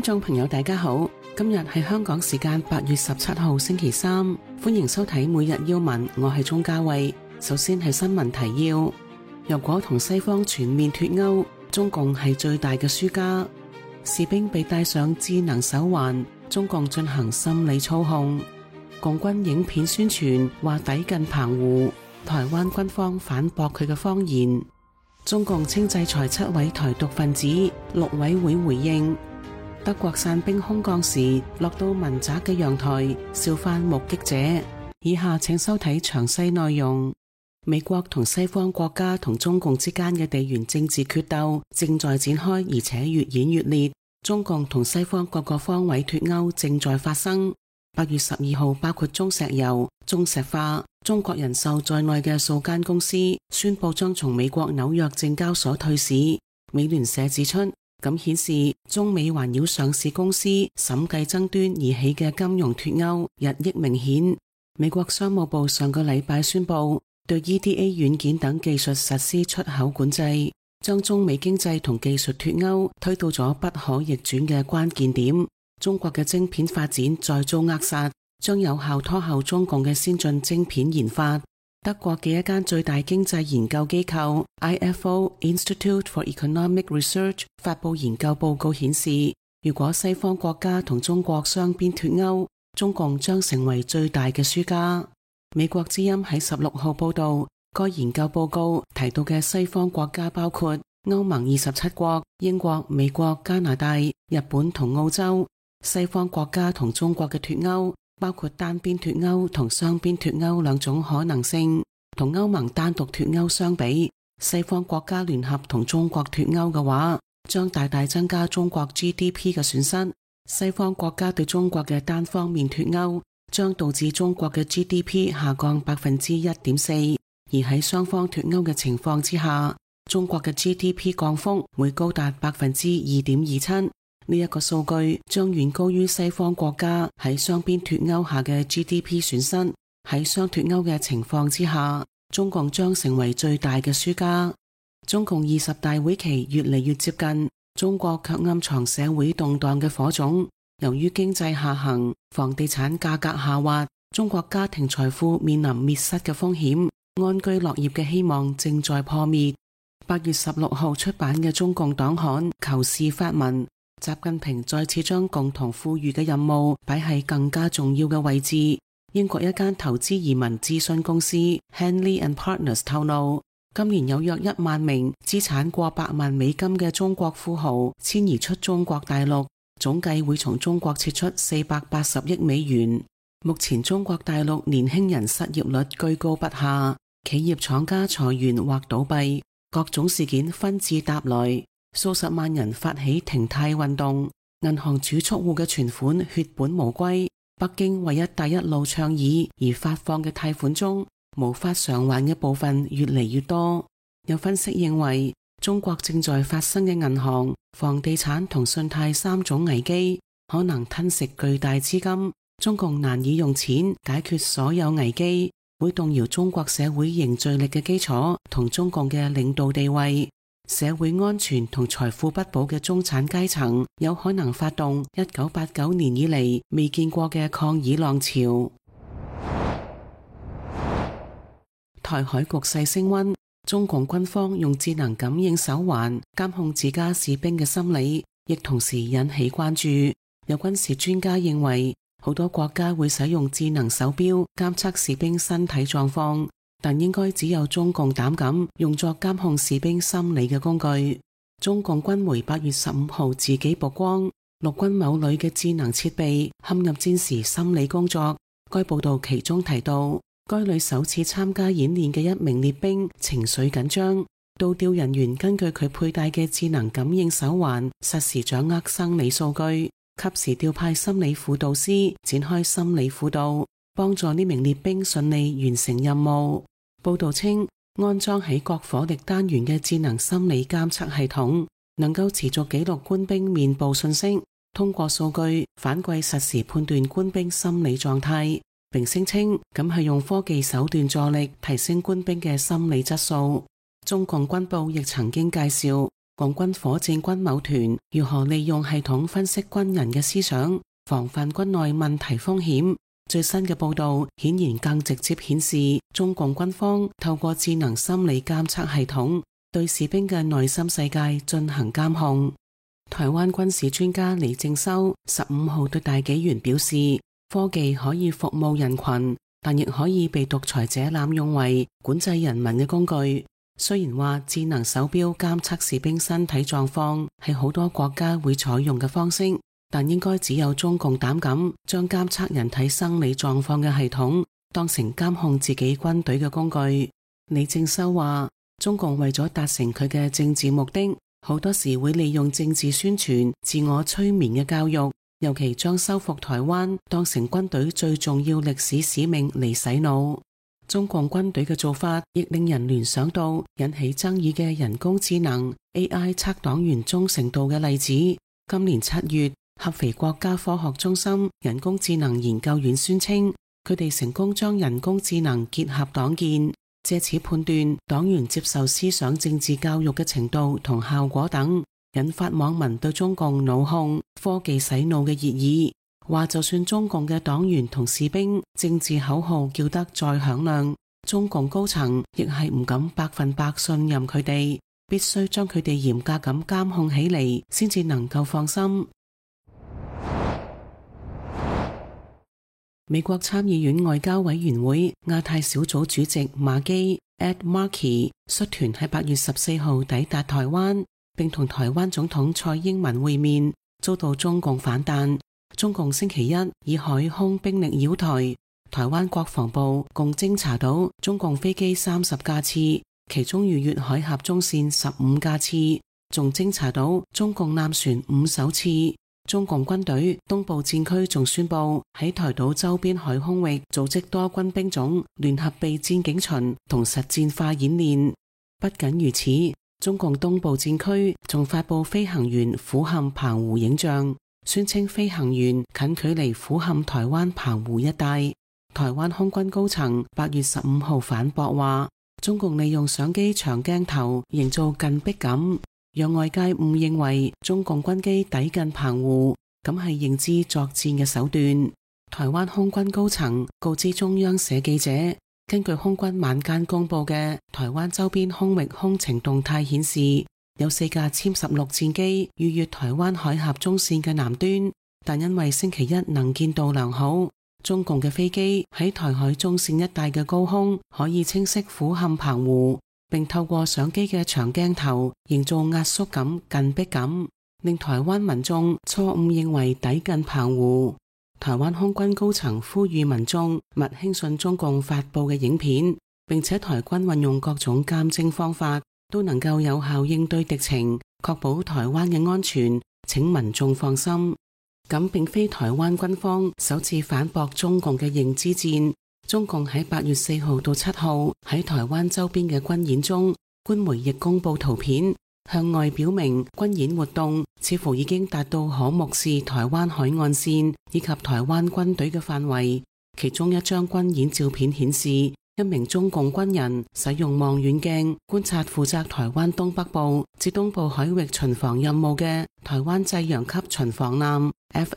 眾朋友大家好，今日係香港時間8月17號星期三，歡迎收睇每日要聞，我係鍾嘉慧。首先係新聞提要，若果同西方全面脫鈎，中共係最大嘅輸家。士兵被戴上智能手環，中共進行心理操控。共軍影片宣傳話抵近澎湖，台灣軍方反駁佢嘅謊言。中共稱制裁7位台獨分子，6位會回應。德國散兵空降時落到民宅嘅陽台，笑翻目擊者。以下請收睇詳細內容。美國同西方國家同中共之間嘅地緣政治決鬥正在展開，而且越演越烈。中共同西方各個方位脫鈎正在發生。8月12號，包括中石油、中石化、中國人壽在內嘅數間公司宣布將從美國紐約證交所退市。美聯社指出，咁顯示中美環繞上市公司審計爭端而起嘅金融脫鈎日益明顯。美國商務部上個禮拜宣布對 EDA 軟件等技術實施出口管制，將中美經濟同技術脫鈎推到咗不可逆轉嘅關鍵點。中國嘅晶片發展再遭扼殺，將有效拖後中共嘅先進晶片研發。德國嘅一間最大經濟研究機構 IFO Institute for Economic Research 發佈研究報告顯示，如果西方國家同中國雙邊脫鈎，中共將成為最大嘅輸家。美國之音喺16號報道，該研究報告提到嘅西方國家包括歐盟27國、英國、美國、加拿大、日本同澳洲。西方國家同中國嘅脫鈎包括單邊脫鈎同雙邊脫鈎兩種可能性。同歐盟單獨脫鈎相比，西方國家聯合同中國脫鈎嘅話，將大大增加中國 GDP 嘅損失。西方國家對中國嘅單方面脫鈎將導致中國嘅 GDP 下降 1.4%， 而喺雙方脫鈎嘅情況之下，中國嘅 GDP 降幅會高達 2.27%。呢一個數據將遠高於西方國家喺雙邊脫鈎下嘅 GDP 損失。喺雙脫鈎嘅情況之下，中共將成為最大嘅輸家。中共20大會期越嚟越接近，中國卻暗藏社會動盪嘅火種。由於經濟下行、房地產價格下滑，中國家庭財富面臨滅失嘅風險，安居樂業嘅希望正在破滅。8月16號出版嘅中共黨刊《求是》發文，習近平再次將共同富裕嘅任務擺喺更加重要嘅位置。英國一間投資移民諮詢公司 Henley and Partners 透露，今年有約1萬名資產過100萬美金嘅中國富豪遷移出中國大陸，總計會從中國撤出480億美元。目前中國大陸年輕人失業率居高不下，企業廠家裁員或倒閉，各種事件紛至沓來。數十萬人發起停貸運動，銀行儲蓄戶嘅存款血本無歸。北京為一帶一路倡議而發放嘅貸款中，無法償還嘅部分越嚟越多。有分析認為，中國正在發生嘅銀行、房地產同信貸3種危機，可能吞噬巨大資金。中共難以用錢解決所有危機，會動搖中國社會凝聚力嘅基礎同中共嘅領導地位。社會安全同財富不保嘅中產階層有可能發動1989年以嚟未見過嘅抗議浪潮。台海局勢升溫，中共軍方用智能感應手環監控自家士兵嘅心理，亦同時引起關注。有軍事專家認為，好多國家會使用智能手錶監測士兵身體狀況，但應該只有中共膽敢用作監控士兵心理嘅工具。中共軍媒8月15號自己曝光陸軍某旅嘅智能設備陷入戰時心理工作。該報道其中提到，該旅首次參加演練嘅一名列兵情緒緊張，導調人員根據佢佩戴嘅智能感應手環實時掌握生理數據，及時調派心理輔導師展開心理輔導，幫助呢名列兵順利完成任務。報道稱，安裝喺各火力單元嘅智能心理監測系統，能夠持續記錄官兵面部信息，通過數據反饋實時判斷官兵心理狀態，並聲稱咁係用科技手段助力提升官兵嘅心理質素。中共軍報亦曾經介紹， 共軍火箭軍某團如何利用系統分析軍人嘅思想，防範軍內問題風險。最新嘅報道顯然更直接顯示，中共軍方透過智能心理監測系統對士兵嘅內心世界進行監控。台灣軍事專家李正修15號對大紀元表示，科技可以服務人群，但亦可以被獨裁者濫用為管制人民嘅工具。雖然話智能手錶監測士兵身體狀況係好多國家會採用嘅方式，但應該只有中共膽敢將監測人體生理狀況嘅系統當成監控自己軍隊嘅工具。李正修話，中共為咗達成佢嘅政治目的，好多時會利用政治宣傳、自我催眠嘅教育，尤其將收復台灣當成軍隊最重要歷史使命嚟洗腦。中共軍隊嘅做法亦令人聯想到引起爭議嘅人工智能 AI 測黨員忠誠度嘅例子。今年7月，合肥國家科學中心人工智能研究院宣稱，佢哋成功將人工智能結合黨建，借此判斷黨員接受思想政治教育嘅程度同效果等，引發網民對中共腦控、科技洗腦嘅熱議。話就算中共嘅黨員同士兵政治口號叫得再響亮，中共高層亦係唔敢100%信任佢哋，必須將佢哋嚴格咁監控起嚟，先至能夠放心。美國參議院外交委員會亞太小組主席馬基 Ed Markey 率團喺8月14號抵達台灣，並同台灣總統蔡英文會面，遭到中共反彈。中共星期一以海空兵力擾台，台灣國防部共偵查到中共飛機30架次，其中逾越海峽中線15架次，仲偵查到中共艦船5艘次。中共軍隊東部戰區仲宣布喺台島周邊海空域組織多軍兵種聯合備戰警巡同實戰化演練。不僅如此，中共東部戰區仲發布飛行員俯瞰澎湖影像，宣稱飛行員近距離俯瞰台灣澎湖一帶。台灣空軍高層8月15號反駁話，中共利用相機長鏡頭營造近逼感，讓外界誤認為中共軍機抵近澎湖，咁係認知作戰嘅手段。台灣空軍高層告知中央社記者，根據空軍晚間公布嘅台灣周邊空域空情動態顯示，有4架殲16戰機逾越台灣海峽中線嘅南端，但因為星期一能見度良好，中共嘅飛機喺台海中線一帶嘅高空可以清晰俯瞰澎湖，並透過相機嘅長鏡頭營造壓縮感、近逼感，令台灣民眾錯誤認為抵近澎湖。台灣空軍高層呼籲民眾勿輕信中共發布嘅影片，並且台軍運用各種監偵方法，都能夠有效應對敵情，確保台灣嘅安全，請民眾放心。咁並非台灣軍方首次反駁中共嘅認知戰。中共喺8月4號到7號喺台灣周邊嘅軍演中，官媒亦公布圖片，向外表明軍演活動似乎已經達到可目視台灣海岸線以及台灣軍隊嘅範圍。其中一張軍演照片顯示，一名中共軍人使用望遠鏡觀察負責台灣東北部至東部海域巡防任務嘅台灣濟陽級巡防艦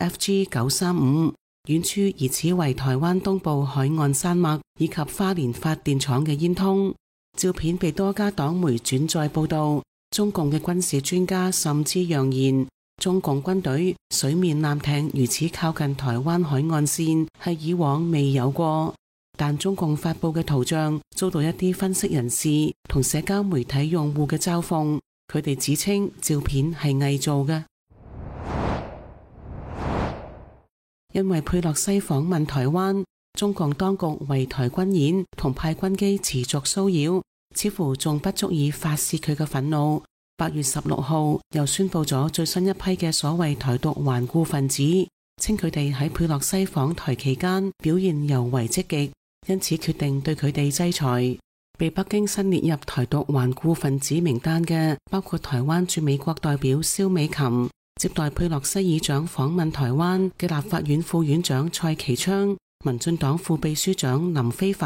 FFG-935， 遠處疑似為台灣東部海岸山脈以及花蓮發電廠嘅煙囪。照片被多家黨媒轉載報道，中共嘅軍事專家甚至揚言，中共軍隊水面艦艇如此靠近台灣海岸線係以往未有過。但中共發布嘅圖像遭到一啲分析人士同社交媒體用戶嘅嘲諷，佢哋指稱照片係偽造嘅。因為佩洛西訪問台灣，中共當局圍台軍演同派軍機持續騷擾，似乎仲不足以發洩佢嘅憤怒。8月16號又宣布咗最新一批嘅所謂台獨頑固分子，稱佢哋喺佩洛西訪台期間表現尤為積極，因此決定對佢哋制裁。被北京新列入台獨頑固分子名單嘅包括台灣駐美國代表蕭美琴、接待佩洛西議長訪問台灣嘅立法院副院長蔡其昌、民進黨副秘書長林飛帆、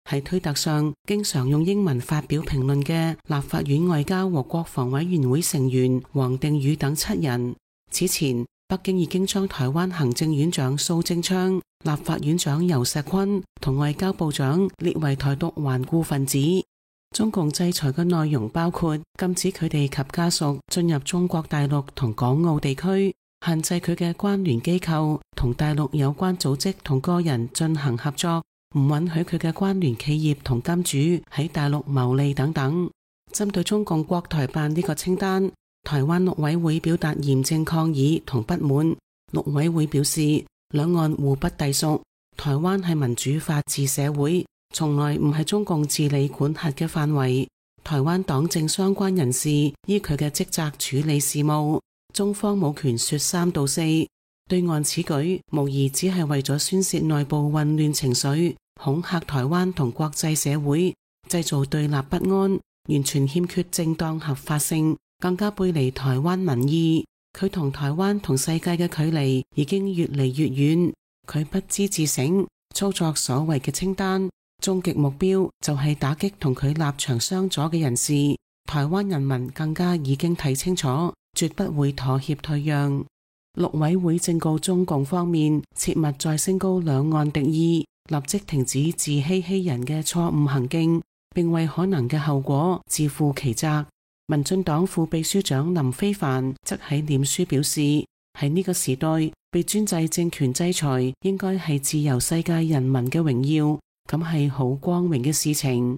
喺推特上經常用英文發表評論嘅立法院外交和國防委員會成員王定宇等7人。此前，北京已經將台灣行政院長蘇貞昌、立法院長游錫堃同外交部長列為台獨頑固分子。中共制裁嘅內容包括禁止佢哋及家屬進入中國大陸同港澳地區，限制佢嘅關聯機構同大陸有關組織同個人進行合作，唔允許佢嘅關聯企業同金主喺大陸牟利等等。針對中共國台辦呢個清單，台灣陸委會表達嚴正抗議同不滿。陸委會表示，兩岸互不隸屬，台灣係民主法治社會，從來唔係中共治理管轄嘅範圍。台灣黨政相關人士依佢嘅職責處理事務，中方冇權說三道四。對岸此舉無疑只係為咗宣洩內部混亂情緒，恐嚇台灣同國際社會，製造對立不安，完全欠缺正當合法性，更加背離台灣民意。佢同台灣同世界嘅距離已經越嚟越遠，佢不知自省，操作所謂嘅清單，終極目標就係打擊同佢立場相左嘅人士。台灣人民更加已經睇清楚，絕不會妥協退讓。陸委會正告中共方面，切勿再升高兩岸敵意，立即停止自欺欺人嘅錯誤行徑，並為可能嘅後果自負其責。民進黨副秘書長林飛帆則喺臉書表示，喺呢個時代，被專制政權制裁應該係自由世界人民嘅榮耀，咁係好光榮嘅事情。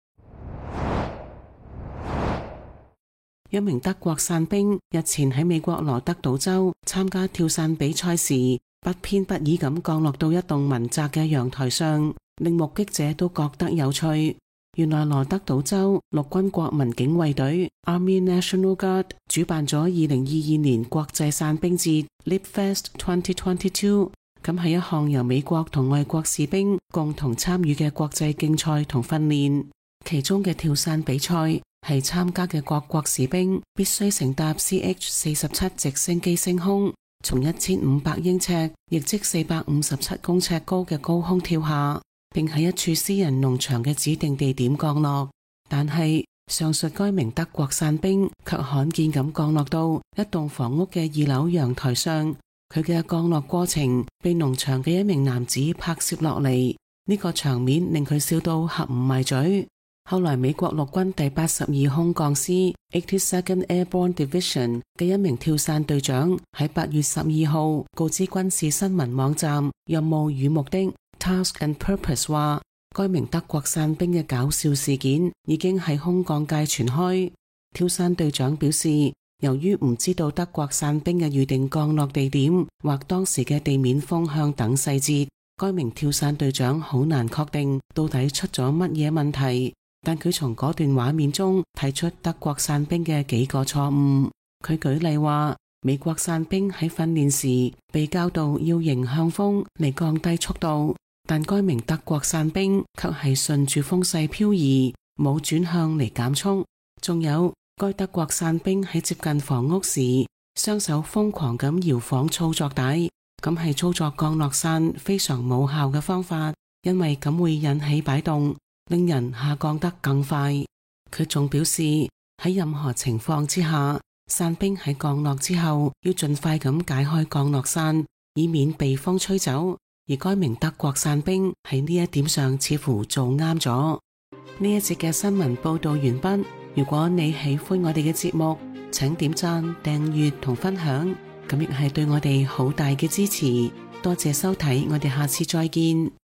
一名德國傘兵日前喺美國羅德島州參加跳傘比賽時，不偏不倚咁降落到一棟民宅嘅陽台上，令目擊者都覺得有趣。原來羅德島州陸軍國民警衛隊 Army National Guard 主辦咗2022年國際傘兵節 Leapfest 2022，咁係一項由美國同外國士兵共同參與嘅國際競賽同訓練。其中嘅跳傘比賽係參加嘅各國士兵必須乘搭 CH-47直升機升空，從1500英尺，亦即457公尺高嘅高空跳下，並喺一處私人農場嘅指定地點降落。但係上述該名德國傘兵卻罕見咁降落到一棟房屋嘅2樓陽台上，佢嘅降落過程被農場嘅一名男子拍攝落嚟，呢個場面令佢笑到合唔埋嘴。後來美國陸軍第82空降師 82nd Airborne Division 嘅一名跳傘隊長喺8月12號告知軍事新聞網站任務與目的 Task and Purpose 話，該名德國傘兵嘅搞笑事件已經喺空降界傳開。跳傘隊長表示，由於唔知道德國傘兵嘅預定降落地點或當時嘅地面風向等細節，該名跳傘隊長好難確定到底出咗乜嘢問題。但佢從嗰段畫面中睇出德國傘兵嘅幾個錯誤。佢舉例話，美國傘兵喺訓練時被教導要迎向風嚟降低速度，但該名德國傘兵卻係順住風勢漂移，冇轉向嚟減速。仲有，該德國傘兵喺接近房屋時，雙手瘋狂咁搖晃操作帶，咁係操作降落傘非常冇效嘅方法，因為咁會引起擺動，令人下降得更快。佢仲表示，喺任何情況之下，傘兵喺降落之後要盡快咁解開降落傘，以免被風吹走。而該名德國傘兵喺呢一點上似乎做啱咗。呢一節嘅新聞報道完畢。如果你喜歡我哋嘅節目，請點讚、訂閱同分享，咁亦係對我哋好大嘅支持。多謝收睇，我哋下次再見。